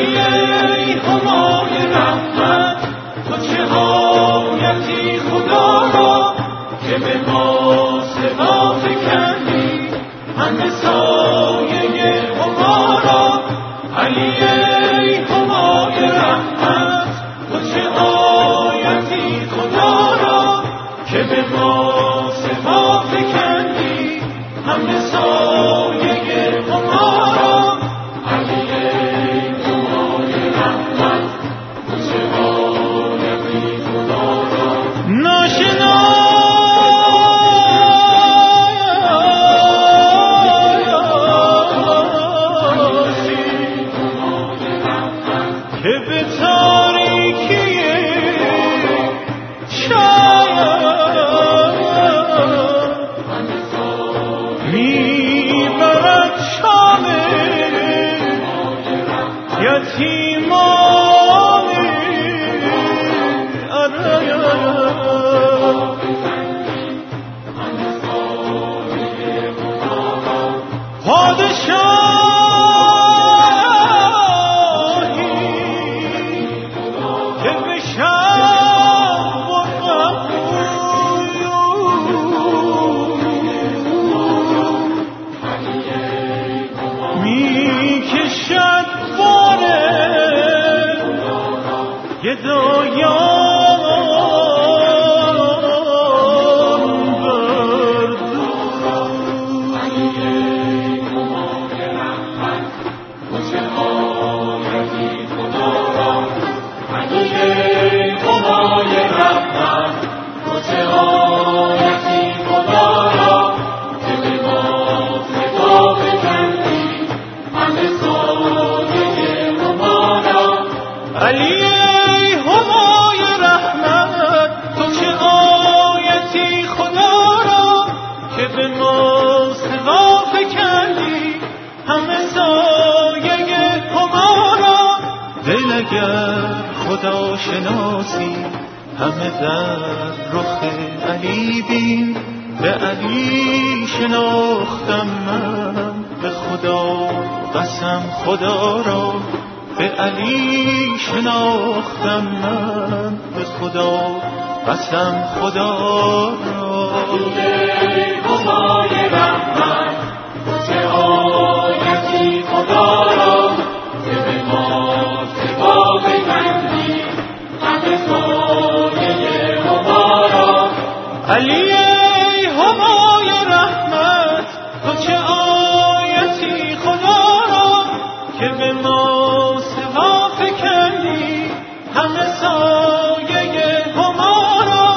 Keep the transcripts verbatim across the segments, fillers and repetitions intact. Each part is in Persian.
علی ای همای رحمت، تو چه آیتی خدا را که به ما سوا فکندی همه سایه هما را. علی ای همای رحمت، تو چه آیتی خدا را که به ما سوا فکندی همه سایه هما را. علی ای همای رحمت، تو چه آیتی خدا را ناشنا خدا شناسی همه در رخ علی بین. به علی شناختم من به خدا قسم خدا را. به علی شناختم من به خدا قسم خدا را. علی همای رحمت، تو چه آیتی خدا را که به ما سوا فکندی همه سایه هما را. علی ای همای رحمت، تو چه آیتی خدا را که به ما سوا فکندی همه سایه هما را.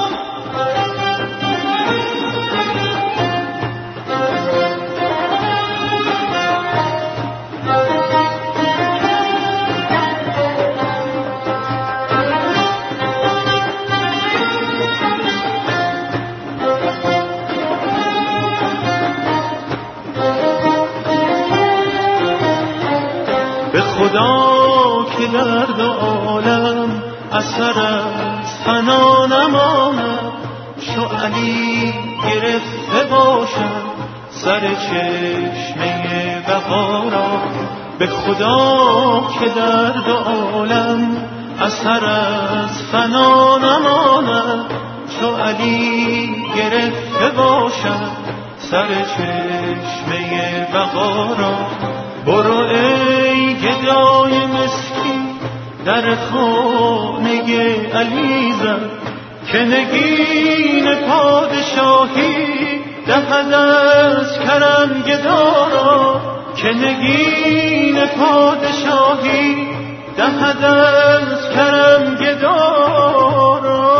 خدا که در دو عالم اثر از فنا نماند، چو علی گرفته باشد سر چشمه بقا را. به خدا که در دو عالم اثر از فنا نماند، چو علی گرفته باشد سر چشمه بقا را. برو ای گدای مسکین در خانه علی زن، که نگین پادشاهی دهد از کرم گدا را. که نگین پادشاهی دهد از کرم گدا را.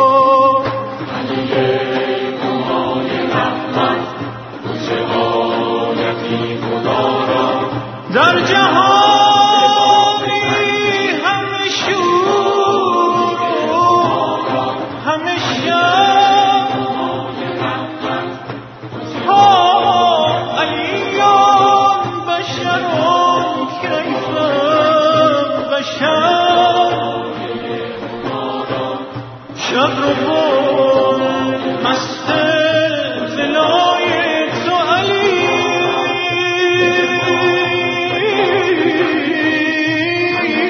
در جهانی همه شور همه شب ها علیان بشران کیفم بشر. شب رو بر مست دلای تو علی،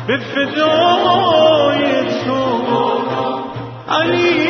به فدای تو علی